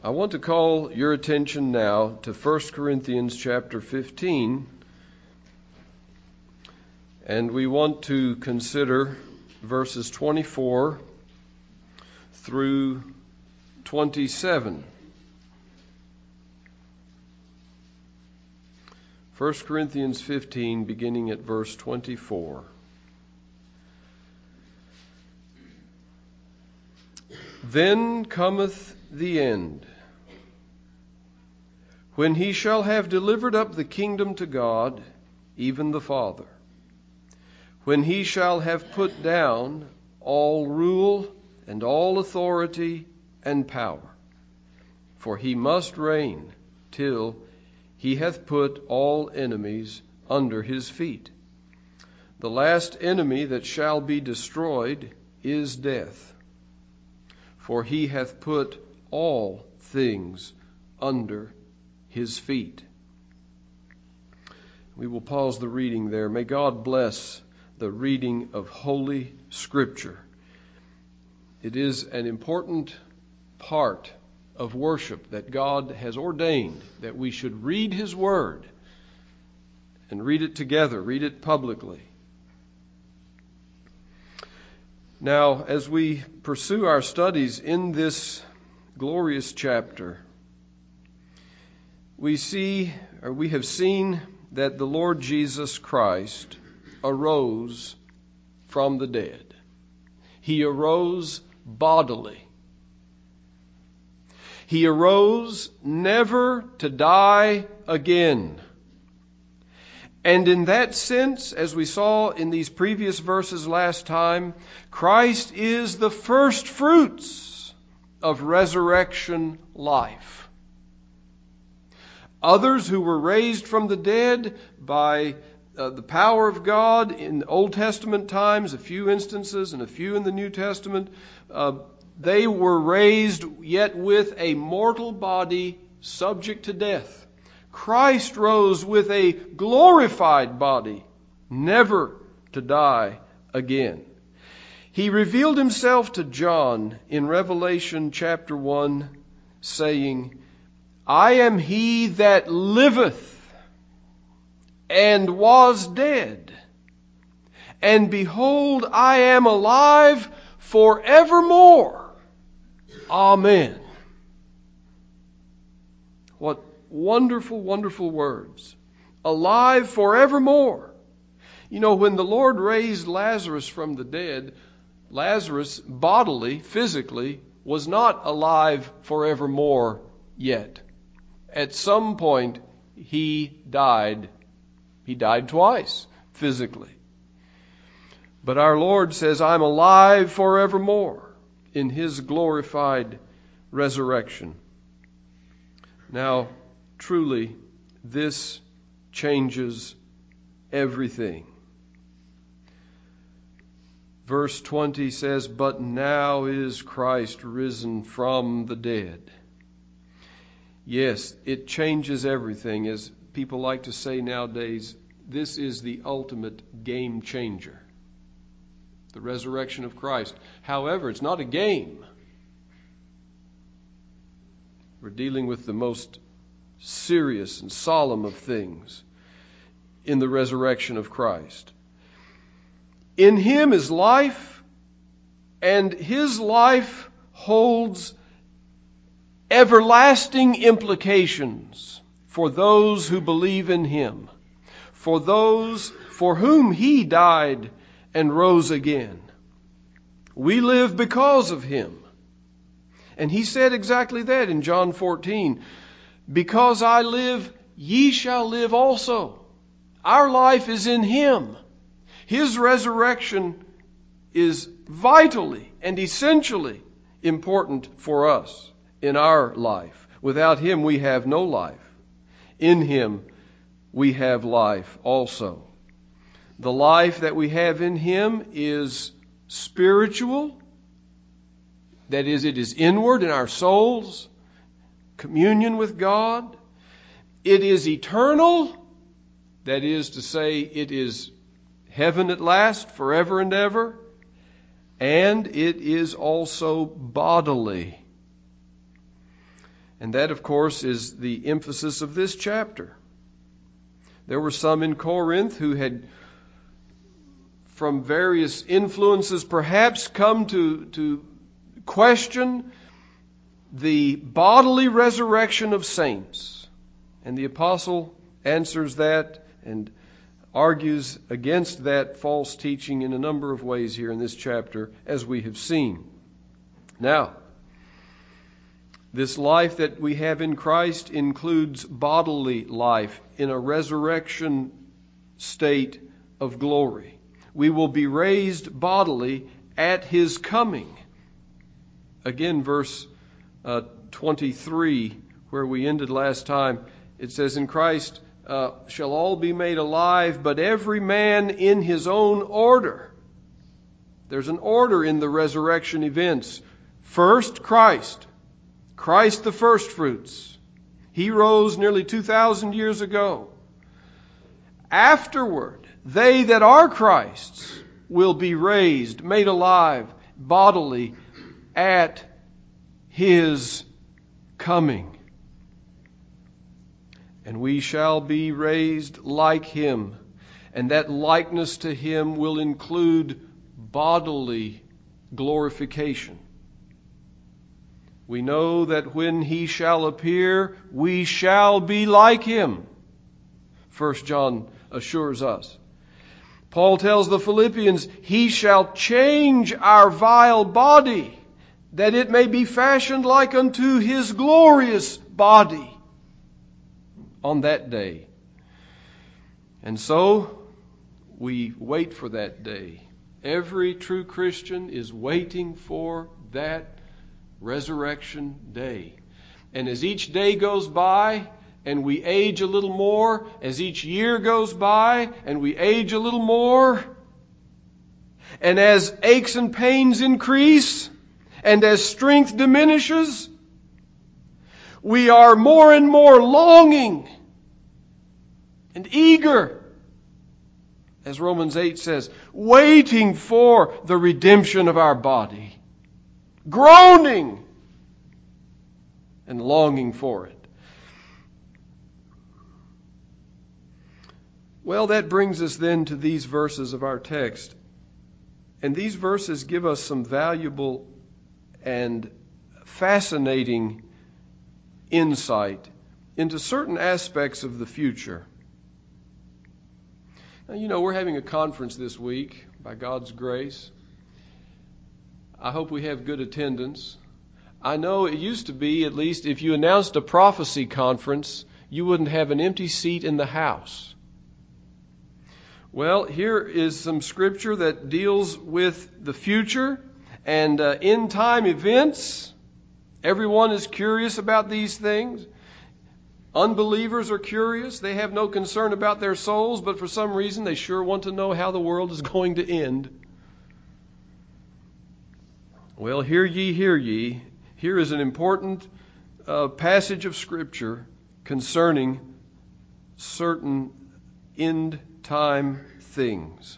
I want to call your attention now to 1 Corinthians chapter 15, and we want to consider verses 24 through 27. 1 Corinthians 15, beginning at verse 24. Then cometh the end, when he shall have delivered up the kingdom to God, even the Father, when he shall have put down all rule and all authority and power. For he must reign till he hath put all enemies under his feet. The last enemy that shall be destroyed is death. For he hath put all things under his feet. We will pause the reading there. May God bless the reading of Holy Scripture. It is an important part of worship that God has ordained that we should read His Word and read it together, read it publicly. Now, as we pursue our studies in this glorious chapter, we have seen that the Lord Jesus Christ arose from the dead. He arose bodily. He arose never to die again. And in that sense, as we saw in these previous verses last time, Christ is the first fruits of resurrection life. Others who were raised from the dead by the power of God in Old Testament times, a few instances and a few in the New Testament, they were raised yet with a mortal body subject to death. Christ rose with a glorified body, never to die again. He revealed himself to John in Revelation chapter 1, saying, I am he that liveth and was dead, and behold, I am alive forevermore. Amen. What wonderful, wonderful words. Alive forevermore. You know, when the Lord raised Lazarus from the dead, Lazarus bodily, physically, was not alive forevermore yet. At some point, he died. He died twice, physically. But our Lord says, I'm alive forevermore in His glorified resurrection. Now, truly, this changes everything. Verse 20 says, but now is Christ risen from the dead. Yes, it changes everything. As people like to say nowadays, this is the ultimate game changer. The resurrection of Christ. However, it's not a game. We're dealing with the most serious and solemn of things in the resurrection of Christ. In Him is life, and His life holds everlasting implications for those who believe in Him, for those for whom He died and rose again. We live because of Him. And He said exactly that in John 14. Because I live, ye shall live also. Our life is in Him. His resurrection is vitally and essentially important for us in our life. Without Him, we have no life. In Him, we have life also. The life that we have in Him is spiritual. That is, it is inward in our souls, communion with God. It is eternal. That is to say, it is heaven at last, forever and ever. And it is also bodily. And that, of course, is the emphasis of this chapter. There were some in Corinth who had, from various influences, perhaps come to question the bodily resurrection of saints. And the apostle answers that and argues against that false teaching in a number of ways here in this chapter, as we have seen. Now, this life that we have in Christ includes bodily life in a resurrection state of glory. We will be raised bodily at His coming. Again, verse 23, where we ended last time, it says, "In Christ shall all be made alive, but every man in his own order." There's an order in the resurrection events. First, Christ the first fruits. He rose nearly 2,000 years ago. Afterward, they that are Christ's will be raised, made alive bodily at His coming. And we shall be raised like Him. And that likeness to Him will include bodily glorification. We know that when He shall appear, we shall be like Him. 1 John assures us. Paul tells the Philippians, He shall change our vile body, that it may be fashioned like unto His glorious body on that day. And so we wait for that day. Every true Christian is waiting for that resurrection day. And as each day goes by and we age a little more, as each year goes by and we age a little more, and as aches and pains increase, and as strength diminishes, we are more and more longing and eager, as Romans 8 says, waiting for the redemption of our body, groaning and longing for it. Well, that brings us then to these verses of our text. And these verses give us some valuable and fascinating insight into certain aspects of the future. Now, you know, we're having a conference this week, by God's grace. I hope we have good attendance. I know it used to be, at least, if you announced a prophecy conference, you wouldn't have an empty seat in the house. Well, here is some scripture that deals with the future and end-time events. Everyone is curious about these things. Unbelievers are curious. They have no concern about their souls, but for some reason they sure want to know how the world is going to end. Well, hear ye, hear ye. Here is an important passage of Scripture concerning certain end-time things.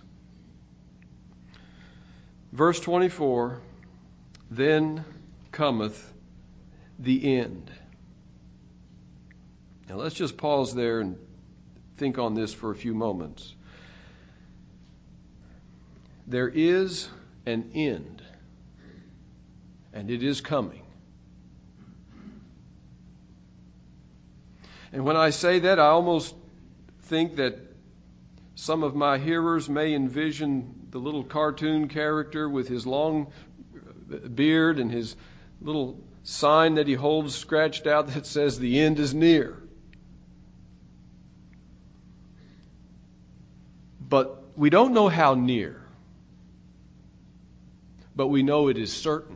Verse 24, then cometh the end. Now let's just pause there and think on this for a few moments. There is an end, and it is coming. And when I say that, I almost think that some of my hearers may envision the little cartoon character with his long beard and his little sign that he holds scratched out that says, "The end is near." But we don't know how near. But we know it is certain.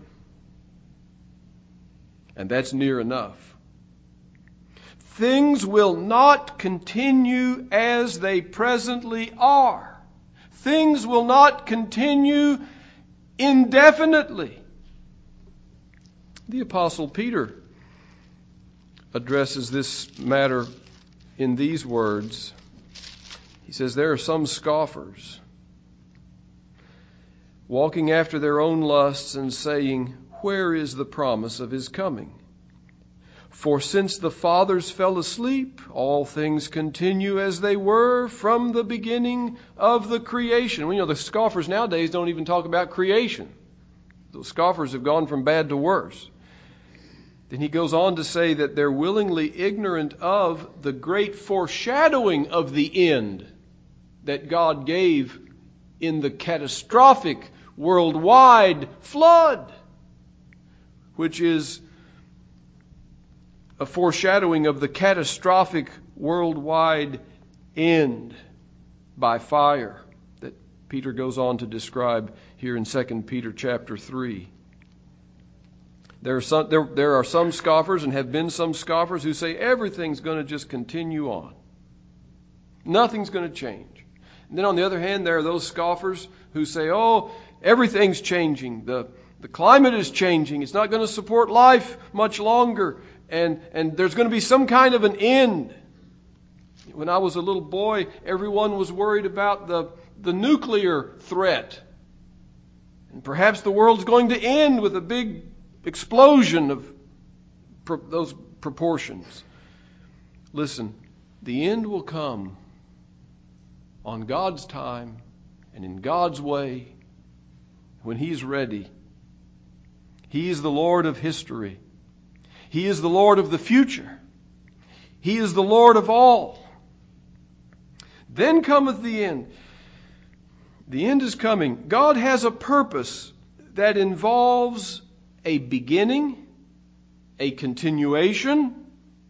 And that's near enough. Things will not continue as they presently are. Things will not continue indefinitely. The Apostle Peter addresses this matter in these words. He says, there are some scoffers, walking after their own lusts and saying, where is the promise of His coming? For since the fathers fell asleep, all things continue as they were from the beginning of the creation. Well, the scoffers nowadays don't even talk about creation. The scoffers have gone from bad to worse. Then he goes on to say that they're willingly ignorant of the great foreshadowing of the end that God gave in the catastrophic worldwide flood, which is a foreshadowing of the catastrophic worldwide end by fire that Peter goes on to describe here in 2 Peter chapter 3. There are some scoffers, and have been some scoffers, who say everything's going to just continue on. Nothing's going to change. And then on the other hand, there are those scoffers who say, oh, everything's changing. The climate is changing. It's not going to support life much longer. And there's going to be some kind of an end. When I was a little boy, everyone was worried about the nuclear threat. And perhaps the world's going to end with a big explosion of those proportions. Listen, the end will come on God's time and in God's way when He's ready. He is the Lord of history. He is the Lord of the future. He is the Lord of all. Then cometh the end. The end is coming. God has a purpose that involves a beginning, a continuation,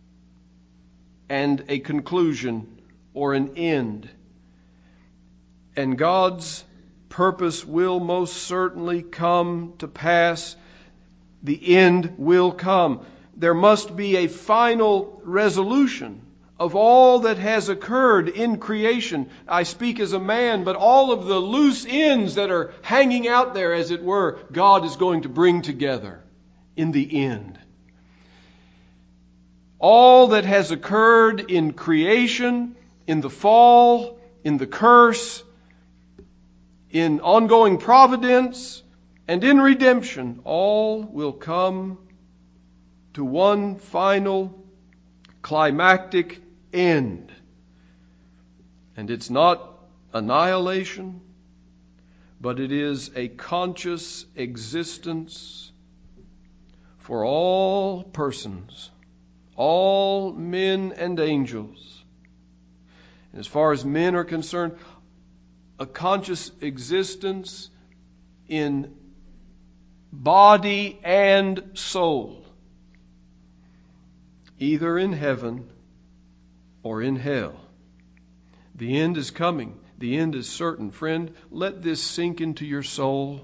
and a conclusion or an end. And God's purpose will most certainly come to pass. The end will come. There must be a final resolution of all that has occurred in creation. I speak as a man, but all of the loose ends that are hanging out there, as it were, God is going to bring together in the end. All that has occurred in creation, in the fall, in the curse, in ongoing providence, and in redemption, all will come to one final climactic end. And it's not annihilation, but it is a conscious existence for all persons, all men and angels. And as far as men are concerned, a conscious existence in body and soul, either in heaven or in hell. The end is coming. The end is certain. Friend, let this sink into your soul.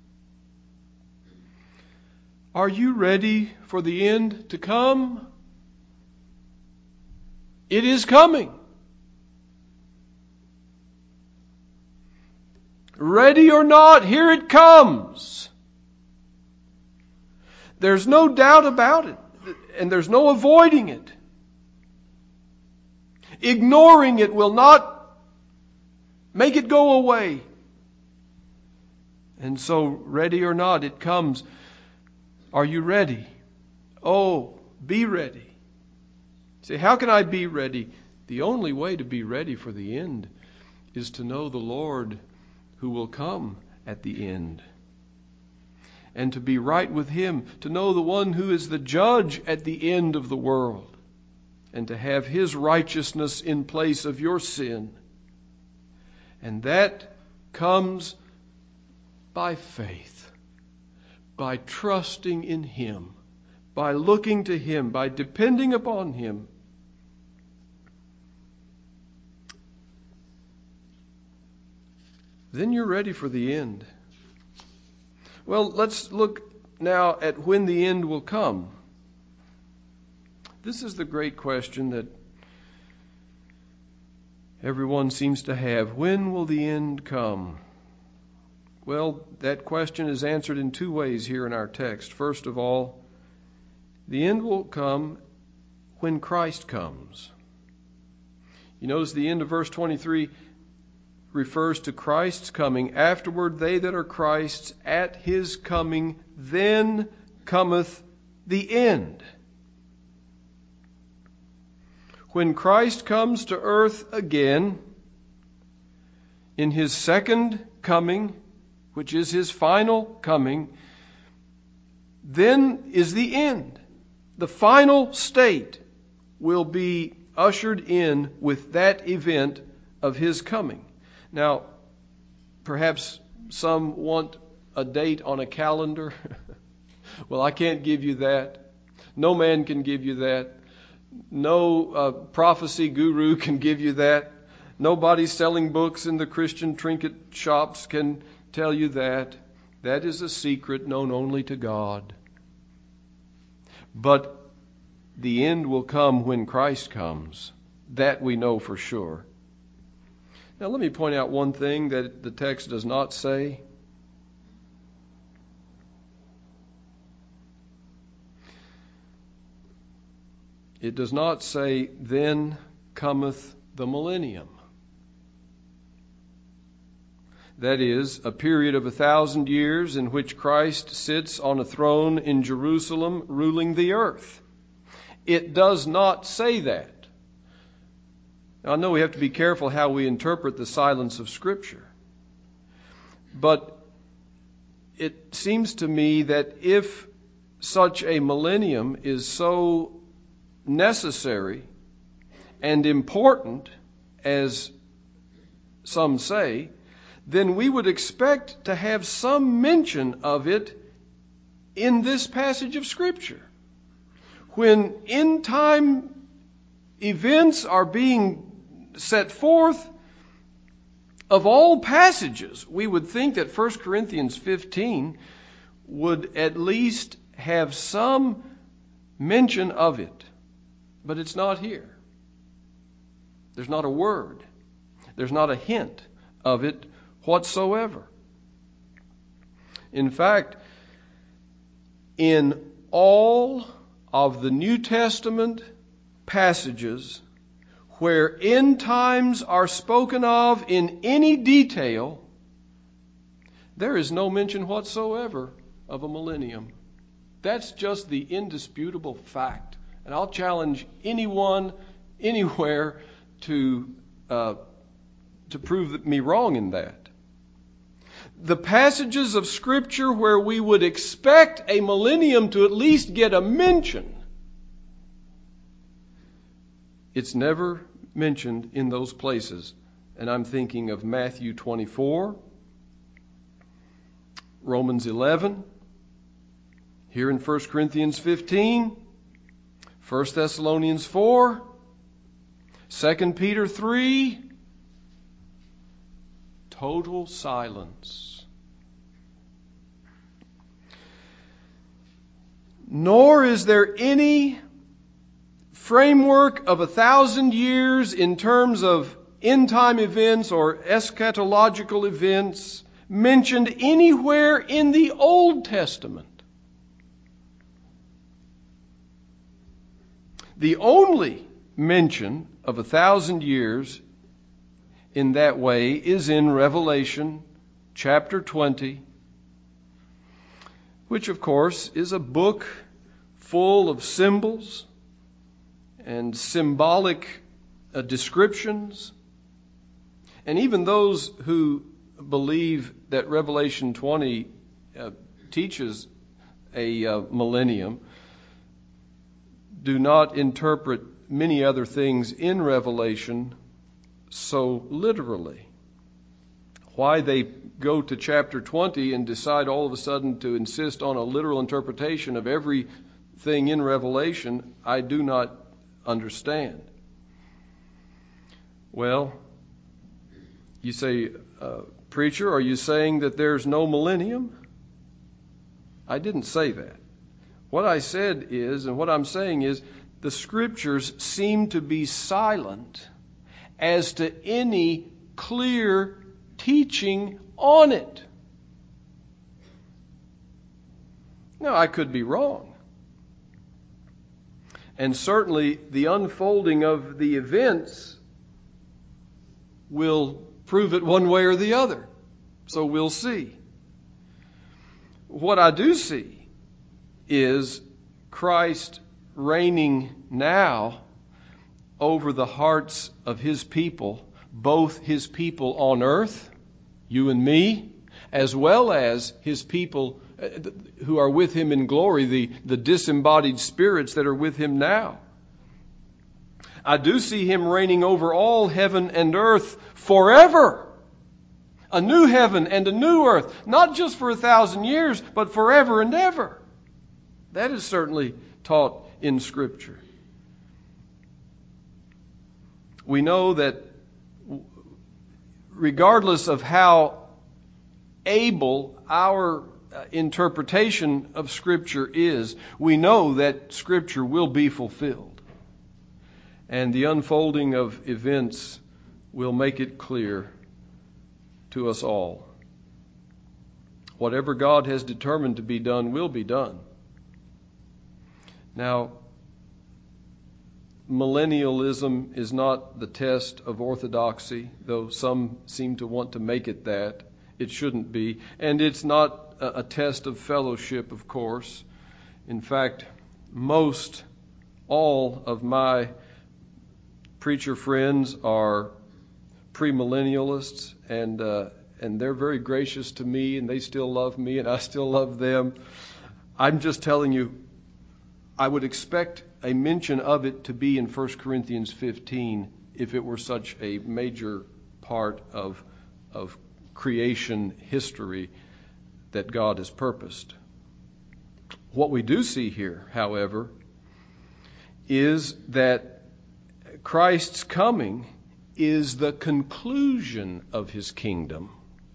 Are you ready for the end to come? It is coming. Ready or not, here it comes. There's no doubt about it, and there's no avoiding it. Ignoring it will not make it go away. And so, ready or not, it comes. Are you ready? Oh, be ready. Say, how can I be ready? The only way to be ready for the end is to know the Lord who will come at the end. And to be right with Him, to know the one who is the judge at the end of the world, and to have His righteousness in place of your sin. And that comes by faith, by trusting in Him, by looking to Him, by depending upon Him. Then you're ready for the end. Well, let's look now at when the end will come. This is the great question that everyone seems to have. When will the end come? Well, that question is answered in two ways here in our text. First of all, the end will come when Christ comes. You notice the end of verse 23 refers to Christ's coming. Afterward, they that are Christ's at His coming, then cometh the end. when Christ comes to earth again in his second coming, which is his final coming, then is the end. The final state will be ushered in with that event of his coming. Now, perhaps some want a date on a calendar. Well, I can't give you that. No man can give you that. No prophecy guru can give you that. Nobody selling books in the Christian trinket shops can tell you that. That is a secret known only to God. But the end will come when Christ comes. That we know for sure. Now let me point out one thing that the text does not say. It does not say, then cometh the millennium. That is, a period of 1,000 years in which Christ sits on a throne in Jerusalem ruling the earth. It does not say that. Now, I know we have to be careful how we interpret the silence of Scripture. But it seems to me that if such a millennium is so necessary and important as some say, then we would expect to have some mention of it in this passage of Scripture. When end time events are being set forth, of all passages, we would think that 1 Corinthians 15 would at least have some mention of it. But it's not here. There's not a word. There's not a hint of it whatsoever. In fact, in all of the New Testament passages where end times are spoken of in any detail, there is no mention whatsoever of a millennium. That's just the indisputable fact. And I'll challenge anyone, anywhere, to prove me wrong in that. The passages of Scripture where we would expect a millennium to at least get a mention, it's never mentioned in those places. And I'm thinking of Matthew 24, Romans 11, here in 1 Corinthians 15, 1 Thessalonians 4, 2 Peter 3, total silence. Nor is there any framework of 1,000 years in terms of end-time events or eschatological events mentioned anywhere in the Old Testament. The only mention of 1,000 years in that way is in Revelation chapter 20, which of course is a book full of symbols and symbolic descriptions. And even those who believe that Revelation 20 teaches a millennium do not interpret many other things in Revelation so literally. Why they go to chapter 20 and decide all of a sudden to insist on a literal interpretation of everything in Revelation, I do not understand. Well, you say, preacher, are you saying that there's no millennium? I didn't say that. What I said is, and what I'm saying is, the Scriptures seem to be silent as to any clear teaching on it. Now, I could be wrong. And certainly the unfolding of the events will prove it one way or the other. So we'll see. What I do see is Christ reigning now over the hearts of His people, both His people on earth, you and me, as well as His people who are with Him in glory, the disembodied spirits that are with Him now. I do see Him reigning over all heaven and earth forever. A new heaven and a new earth, not just for 1,000 years, but forever and ever. That is certainly taught in Scripture. We know that regardless of how able our interpretation of Scripture is, we know that Scripture will be fulfilled. And the unfolding of events will make it clear to us all. Whatever God has determined to be done will be done. Now, millennialism is not the test of orthodoxy, though some seem to want to make it that. It shouldn't be. And it's not a test of fellowship, of course. In fact, all of my preacher friends are premillennialists, and they're very gracious to me, and they still love me, and I still love them. I'm just telling you, I would expect a mention of it to be in 1 Corinthians 15 if it were such a major part of creation history that God has purposed. What we do see here, however, is that Christ's coming is the conclusion of His kingdom,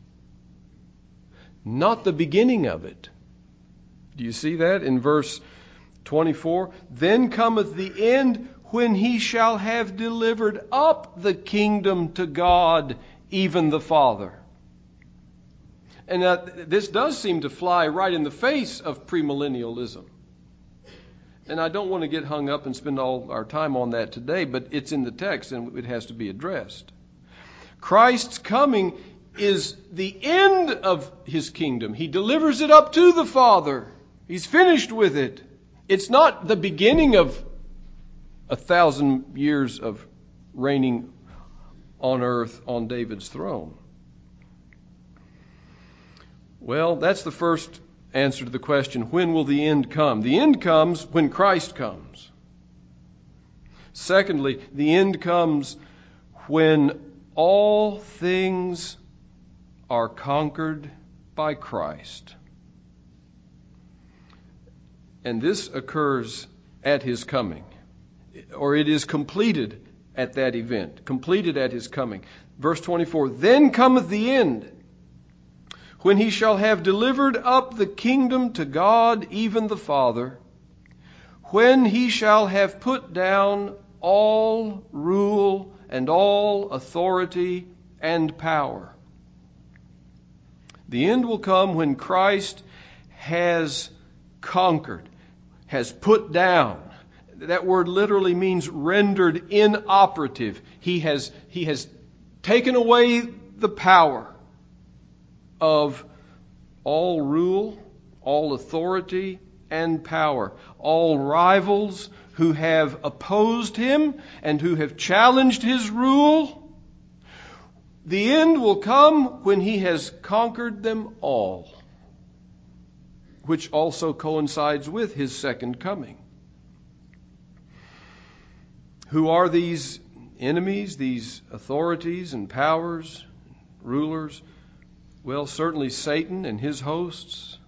not the beginning of it. Do you see that in verse 24? Then cometh the end, when He shall have delivered up the kingdom to God, even the Father. And this does seem to fly right in the face of premillennialism. And I don't want to get hung up and spend all our time on that today, but it's in the text and it has to be addressed. Christ's coming is the end of His kingdom. He delivers it up to the Father. He's finished with it. It's not the beginning of 1,000 years of reigning on earth on David's throne. Well, that's the first answer to the question, when will the end come? The end comes when Christ comes. Secondly, the end comes when all things are conquered by Christ. And this occurs at His coming, or it is completed at that event, completed at His coming. Verse 24, then cometh the end, when He shall have delivered up the kingdom to God, even the Father, when He shall have put down all rule and all authority and power. The end will come when Christ has conquered, has put down. That word literally means rendered inoperative. He has taken away the power of all rule, all authority, and power. All rivals who have opposed Him and who have challenged His rule. The end will come when He has conquered them all, which also coincides with His second coming. Who are these enemies, these authorities and powers, rulers? Well, certainly Satan and his hosts.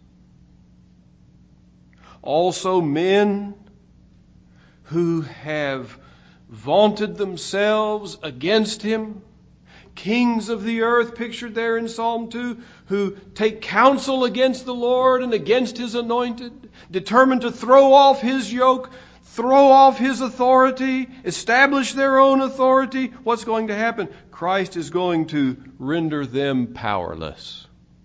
Also men who have vaunted themselves against Him. Kings of the earth, pictured there in Psalm 2, who take counsel against the Lord and against His anointed, determined to throw off His yoke, throw off His authority, establish their own authority. What's going to happen? Christ is going to render them powerless.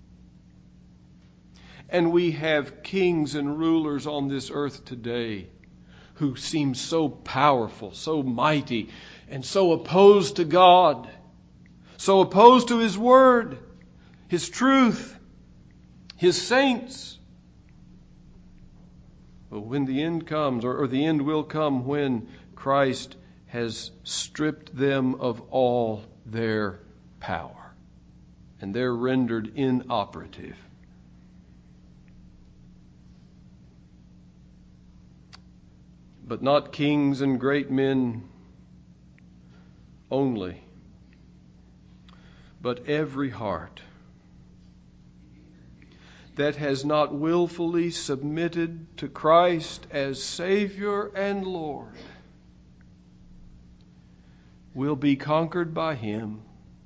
And we have kings and rulers on this earth today who seem so powerful, so mighty, and so opposed to God, so opposed to His Word, His truth, His saints. But when the end comes, or the end will come when Christ has stripped them of all their power, and they're rendered inoperative. But not kings and great men only, but every heart that has not willfully submitted to Christ as Savior and Lord will be conquered by Him.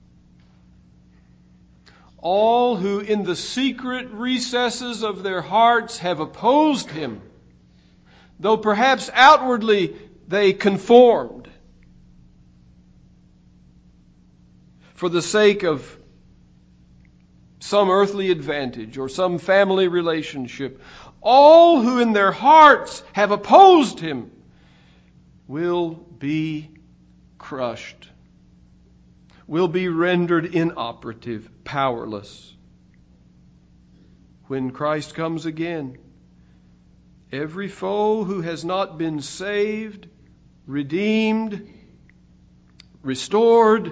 All who in the secret recesses of their hearts have opposed Him, though perhaps outwardly they conformed for the sake of some earthly advantage or some family relationship, all who in their hearts have opposed Him will be crushed, will be rendered inoperative, powerless. When Christ comes again, every foe who has not been saved, redeemed, restored,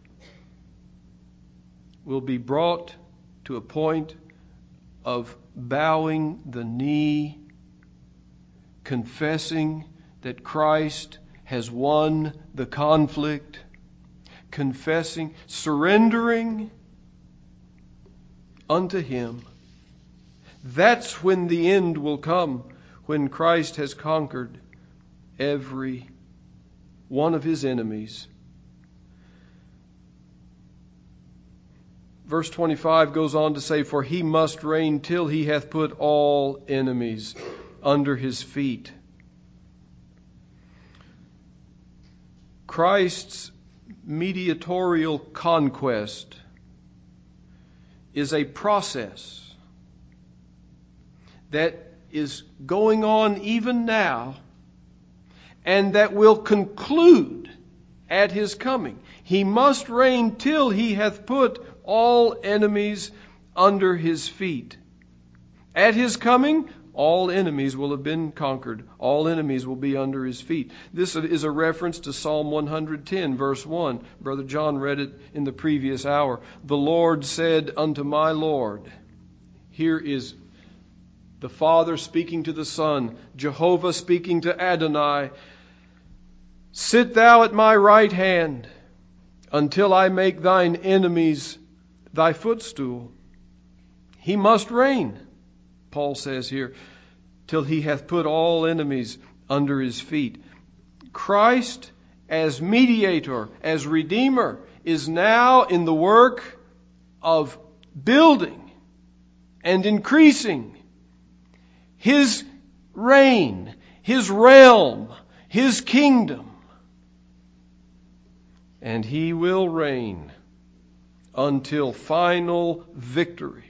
will be brought to a point of bowing the knee, confessing that Christ has won the conflict, confessing, surrendering unto Him. That's when the end will come, when Christ has conquered every one of His enemies. Verse 25 goes on to say, "For He must reign till He hath put all enemies under His feet." Christ's mediatorial conquest is a process that is going on even now and that will conclude at His coming. He must reign till He hath put all enemies under His feet. At His coming, all enemies will have been conquered. All enemies will be under His feet. This is a reference to Psalm 110, verse 1. Brother John read it in the previous hour. "The Lord said unto my Lord." Here is the Father speaking to the Son, Jehovah speaking to Adonai. "Sit thou at my right hand, until I make thine enemies thy footstool." He must reign, Paul says here, till He hath put all enemies under His feet. Christ, as mediator, as redeemer, is now in the work of building and increasing His reign, His realm, His kingdom. And He will reign until final victory.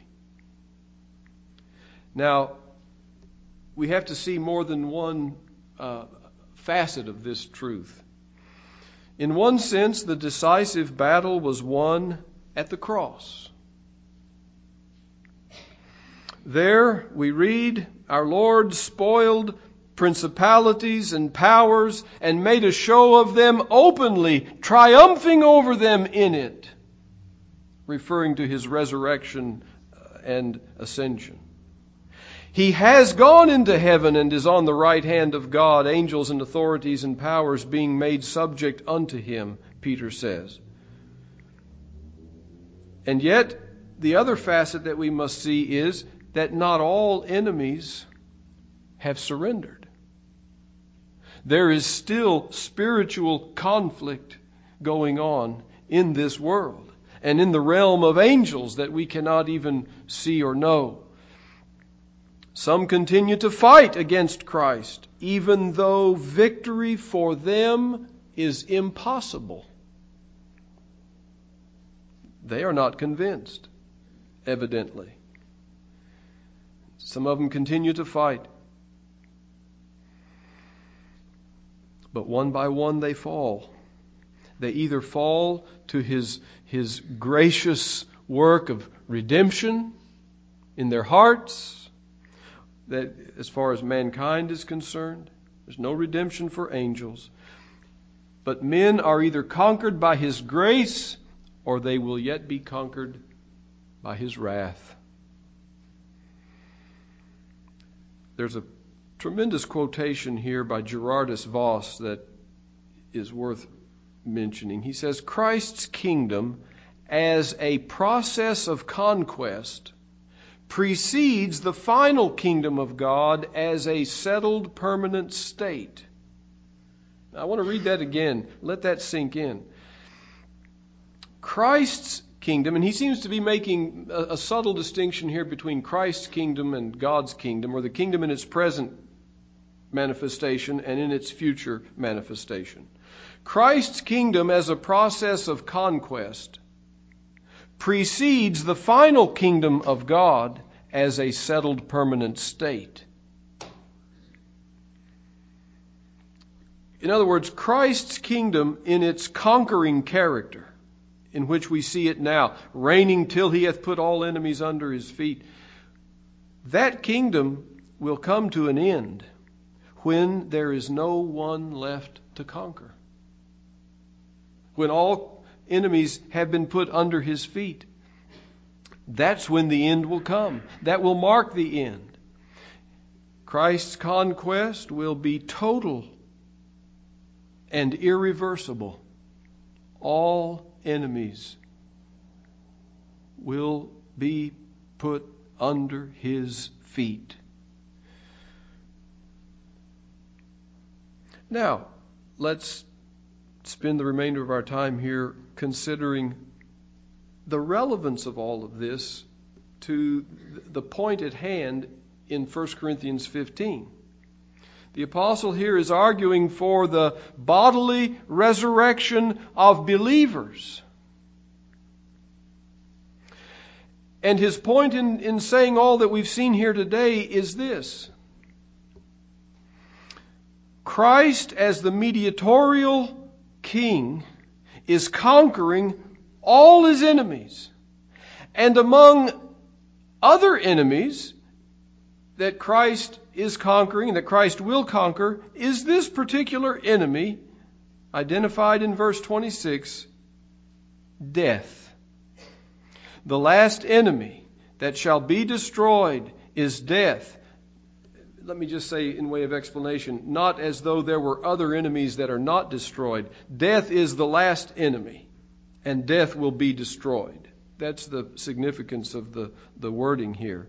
Now, we have to see more than one facet of this truth. In one sense, the decisive battle was won at the cross. There we read, our Lord spoiled principalities and powers and made a show of them openly, triumphing over them in it, referring to His resurrection and ascension. He has gone into heaven and is on the right hand of God, angels and authorities and powers being made subject unto Him, Peter says. And yet, the other facet that we must see is that not all enemies have surrendered. There is still spiritual conflict going on in this world and in the realm of angels that we cannot even see or know. Some continue to fight against Christ, even though victory for them is impossible. They are not convinced, evidently. Some of them continue to fight. But one by one they fall. They either fall to His gracious work of redemption in their hearts, that as far as mankind is concerned, there's no redemption for angels. But men are either conquered by His grace, or they will yet be conquered by His wrath. There's a tremendous quotation here by Gerardus Voss that is worth mentioning. He says, Christ's kingdom as a process of conquest precedes the final kingdom of God as a settled permanent state. Now, I want to read that again. Let that sink in. Christ's kingdom, and he seems to be making a subtle distinction here between Christ's kingdom and God's kingdom, or the kingdom in its present manifestation and in its future manifestation. Christ's kingdom as a process of conquest precedes the final kingdom of God as a settled permanent state. In other words, Christ's kingdom in its conquering character, in which we see it now, reigning till He hath put all enemies under His feet, that kingdom will come to an end when there is no one left to conquer. When all enemies have been put under His feet. That's when the end will come. That will mark the end. Christ's conquest will be total and irreversible. All enemies will be put under His feet. Now, let's spend the remainder of our time here considering the relevance of all of this to the point at hand in 1 Corinthians 15. The apostle here is arguing for the bodily resurrection of believers. And his point in saying all that we've seen here today is this: Christ, as the mediatorial King, is conquering all His enemies. And among other enemies that Christ is conquering, that Christ will conquer, is this particular enemy identified in verse 26, death. The last enemy that shall be destroyed is death. Let me just say in way of explanation, not as though there were other enemies that are not destroyed. Death is the last enemy, and death will be destroyed. That's the significance of the wording here.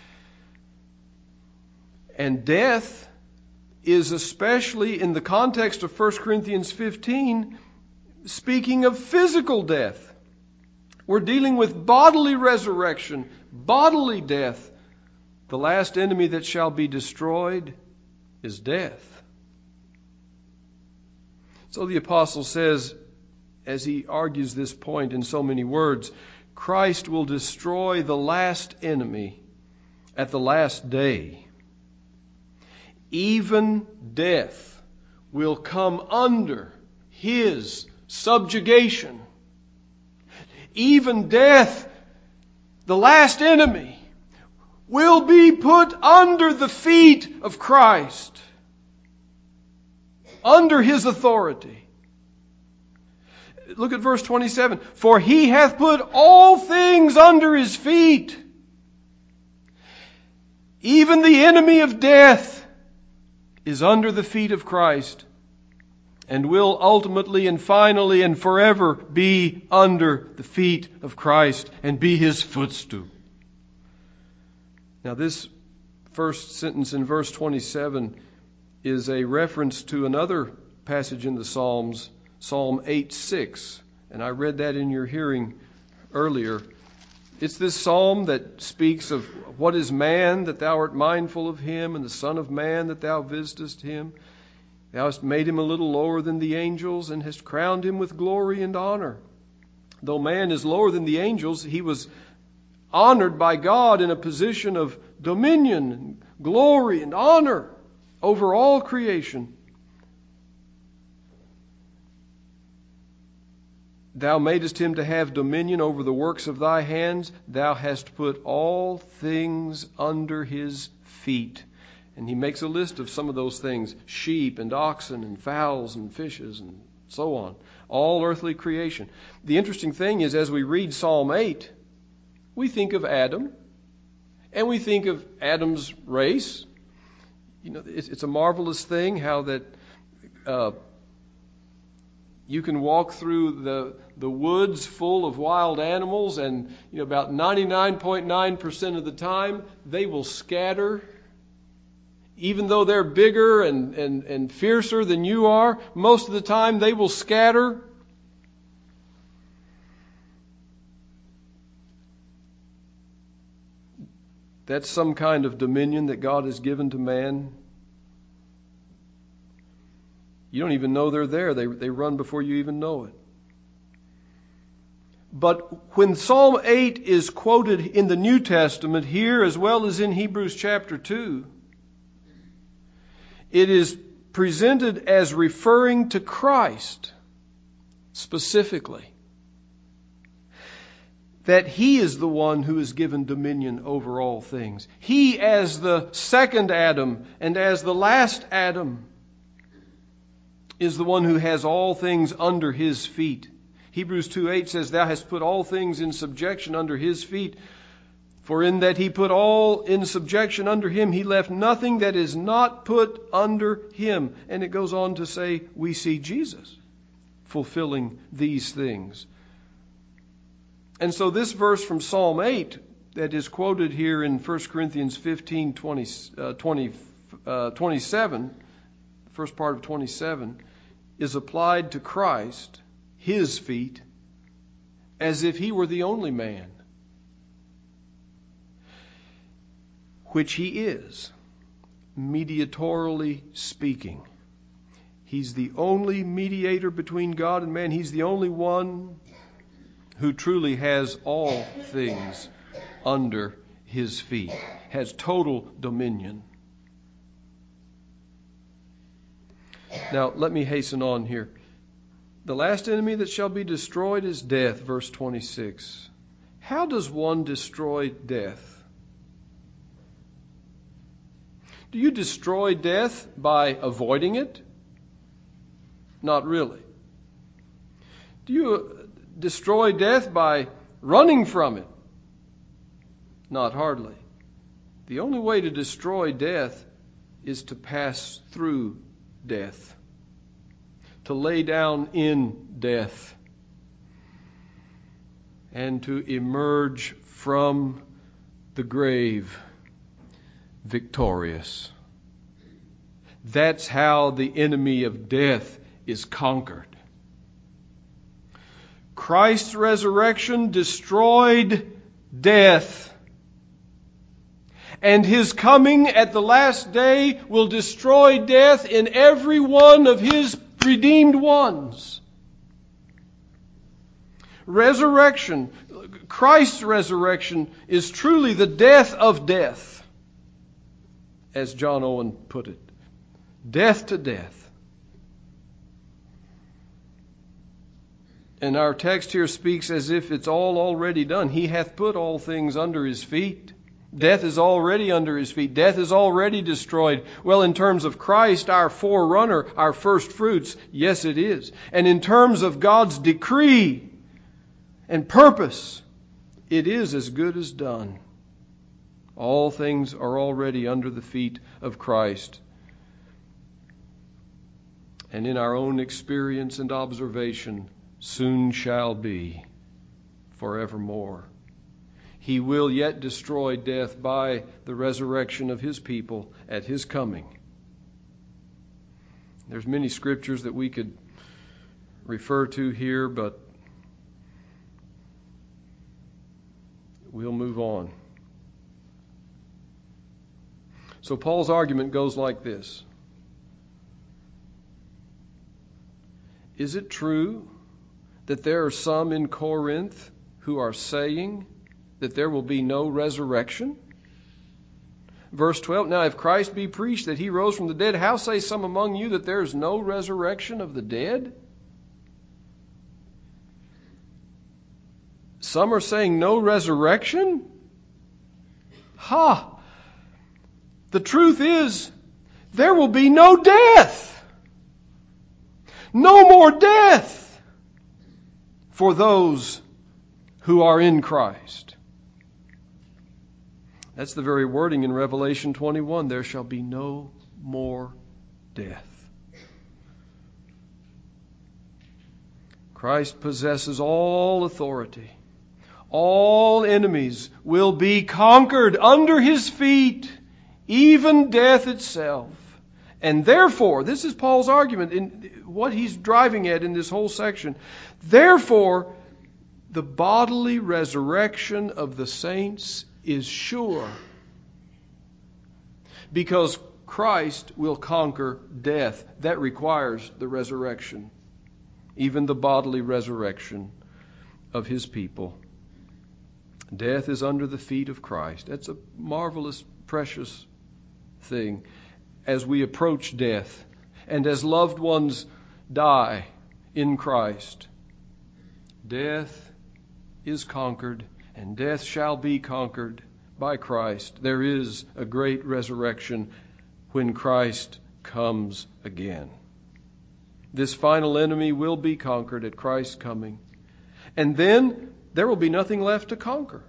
And death is, especially in the context of 1 Corinthians 15, speaking of physical death. We're dealing with bodily resurrection, bodily death. The last enemy that shall be destroyed is death. So the apostle says, as he argues this point in so many words, Christ will destroy the last enemy at the last day. Even death will come under His subjugation. Even death, the last enemy, will be put under the feet of Christ, under His authority. Look at verse 27. For He hath put all things under His feet. Even the enemy of death is under the feet of Christ, and will ultimately and finally and forever be under the feet of Christ and be His footstool. Now, this first sentence in verse 27 is a reference to another passage in the Psalms, Psalm 8:6. And I read that in your hearing earlier. It's this psalm that speaks of what is man that thou art mindful of him, and the son of man that thou visitest him. Thou hast made him a little lower than the angels, and hast crowned him with glory and honor. Though man is lower than the angels, he was honored by God in a position of dominion, and glory, and honor over all creation. Thou madest him to have dominion over the works of thy hands. Thou hast put all things under his feet. And he makes a list of some of those things: sheep and oxen and fowls and fishes and so on. All earthly creation. The interesting thing is, as we read Psalm 8, we think of Adam, and we think of Adam's race. It's a marvelous thing how that you can walk through the woods full of wild animals, and about 99.9% of the time they will scatter. Even though they're bigger and fiercer than you are, most of the time they will scatter. That's some kind of dominion that God has given to man. You don't even know they're there. They run before you even know it. But when Psalm 8 is quoted in the New Testament here as well as in Hebrews chapter 2, it is presented as referring to Christ specifically. That He is the one who is given dominion over all things. He, as the second Adam and as the last Adam, is the one who has all things under His feet. Hebrews 2:8 says, Thou hast put all things in subjection under His feet. For in that He put all in subjection under Him, He left nothing that is not put under Him. And it goes on to say, we see Jesus fulfilling these things. And so this verse from Psalm 8 that is quoted here in 1 Corinthians 15:27, the first part of 27, is applied to Christ, His feet, as if He were the only man. Which He is, mediatorily speaking. He's the only mediator between God and man. He's the only one who truly has all things under His feet, has total dominion. Now, let me hasten on here. The last enemy that shall be destroyed is death, verse 26. How does one destroy death? Do you destroy death by avoiding it? Not really. Do you destroy death by running from it? Not hardly. The only way to destroy death is to pass through death, to lay down in death, and to emerge from the grave victorious. That's how the enemy of death is conquered. Christ's resurrection destroyed death. And His coming at the last day will destroy death in every one of His redeemed ones. Resurrection, Christ's resurrection, is truly the death of death, as John Owen put it. Death to death. And our text here speaks as if it's all already done. He hath put all things under His feet. Death is already under His feet. Death is already destroyed. Well, in terms of Christ, our forerunner, our first fruits, yes, it is. And in terms of God's decree and purpose, it is as good as done. All things are already under the feet of Christ. And in our own experience and observation, soon shall be forevermore. He will yet destroy death by the resurrection of His people at His coming. There's many scriptures that we could refer to here, but we'll move on. So Paul's argument goes like this. Is it true that there are some in Corinth who are saying that there will be no resurrection? Verse 12, Now if Christ be preached that He rose from the dead, how say some among you that there is no resurrection of the dead? Some are saying no resurrection? Ha! The truth is, there will be no death. No more death for those who are in Christ. That's the very wording in Revelation 21. There shall be no more death. Christ possesses all authority. All enemies will be conquered under His feet, even death itself. And therefore, this is Paul's argument in what he's driving at in this whole section. Therefore, the bodily resurrection of the saints is sure, because Christ will conquer death. That requires the resurrection, even the bodily resurrection of His people. Death is under the feet of Christ. That's a marvelous, precious thing as we approach death and as loved ones die in Christ. Death is conquered, and death shall be conquered by Christ. There is a great resurrection when Christ comes again. This final enemy will be conquered at Christ's coming. And then there will be nothing left to conquer.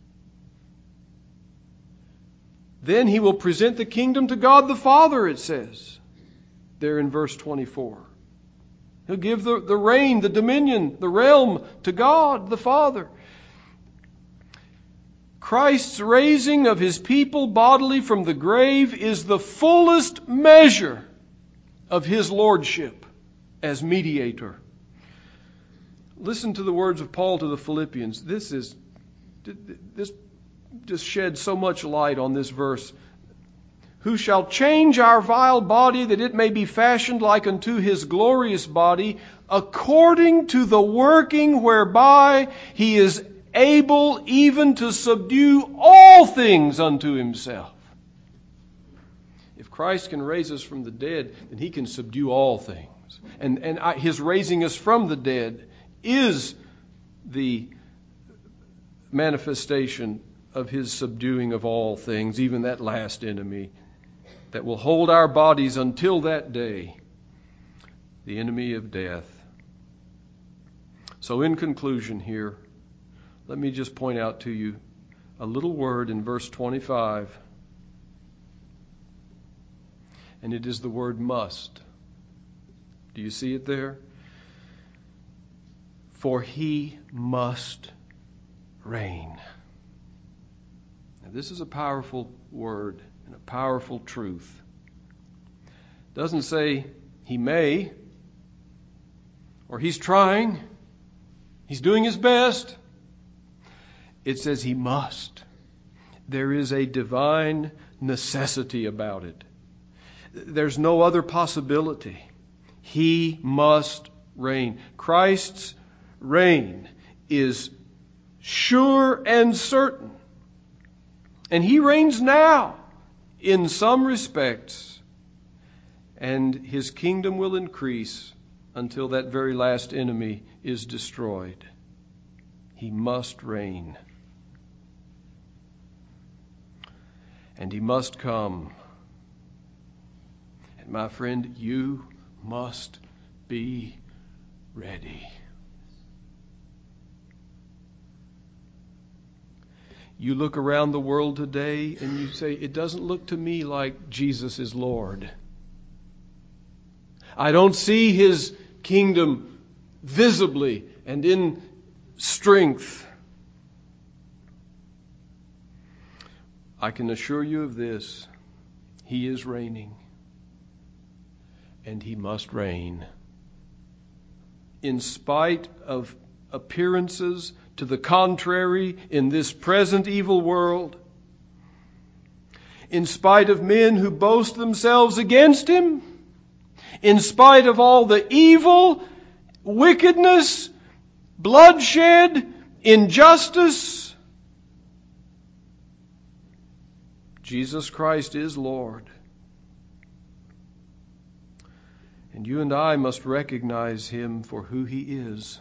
Then He will present the kingdom to God the Father, it says there in verse 24. He'll give the reign, the dominion, the realm to God the Father. Christ's raising of His people bodily from the grave is the fullest measure of His lordship as mediator. Listen to the words of Paul to the Philippians. This just sheds so much light on this verse. Who shall change our vile body, that it may be fashioned like unto His glorious body, according to the working whereby He is able even to subdue all things unto Himself. If Christ can raise us from the dead, then He can subdue all things. And His raising us from the dead is the manifestation of His subduing of all things, even that last enemy that will hold our bodies until that day, the enemy of death. So in conclusion here, let me just point out to you a little word in verse 25. And it is the word must. Do you see it there? For He must reign. Now, this is a powerful word and a powerful truth. It doesn't say He may, or He's trying, He's doing His best. It says He must. There is a divine necessity about it. There's no other possibility. He must reign. Christ's reign is sure and certain. And He reigns now in some respects. And His kingdom will increase until that very last enemy is destroyed. He must reign. And He must come. And my friend, you must be ready. You look around the world today and you say, it doesn't look to me like Jesus is Lord. I don't see His kingdom visibly and in strength. I can assure you of this. He is reigning. And He must reign. In spite of appearances to the contrary in this present evil world, in spite of men who boast themselves against Him, in spite of all the evil, wickedness, bloodshed, injustice, Jesus Christ is Lord. And you and I must recognize Him for who He is.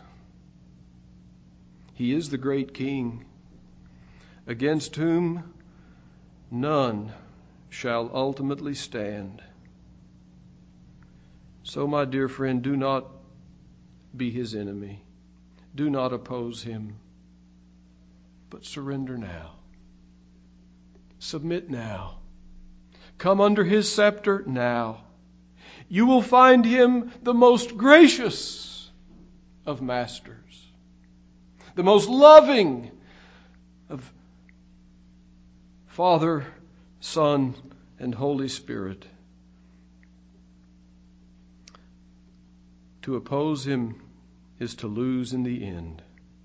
He is the great King, against whom none shall ultimately stand. So, my dear friend, do not be his enemy. Do not oppose him, but surrender now. Submit now. Come under his scepter now. You will find him the most gracious of masters, the most loving of Father, Son, and Holy Spirit. To oppose him is to lose in the end.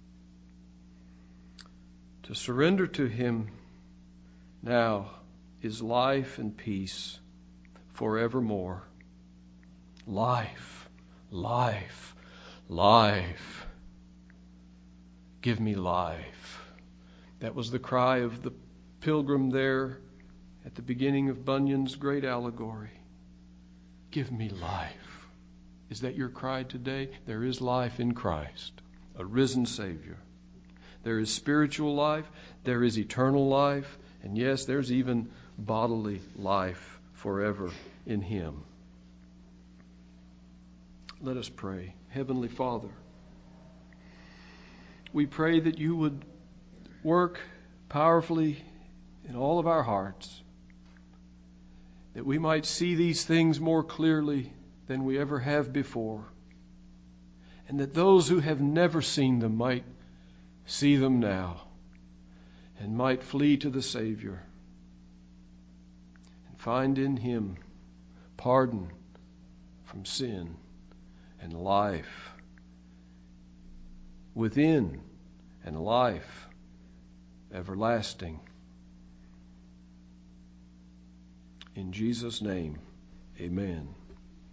To surrender to him now is life and peace forevermore. Life, life, life. Give me life. That was the cry of the pilgrim there at the beginning of Bunyan's great allegory. Give me life. Is that your cry today? There is life in Christ, a risen Savior. There is spiritual life, there is eternal life, and yes, there's even bodily life forever in him. Let us pray. Heavenly Father, we pray that you would work powerfully in all of our hearts, that we might see these things more clearly than we ever have before, and that those who have never seen them might see them now and might flee to the Savior and find in him pardon from sin and life within and life everlasting. In Jesus' name, amen.